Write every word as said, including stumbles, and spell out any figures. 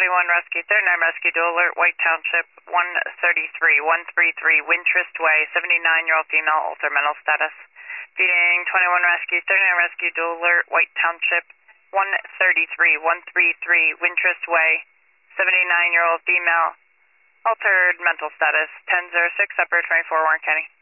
twenty-one Rescue, thirty-nine Rescue, dual alert, White Township, one thirty-three, one thirty-three, Wintrust Way, seventy-nine-year-old female, alter mental status. Feeding twenty-one Rescue, thirty-nine Rescue, dual alert, White Township, one thirty-three, one thirty-three, Wintrust Way, seventy-nine-year-old female, altered mental status, ten oh six, Upper twenty-four, Warren County.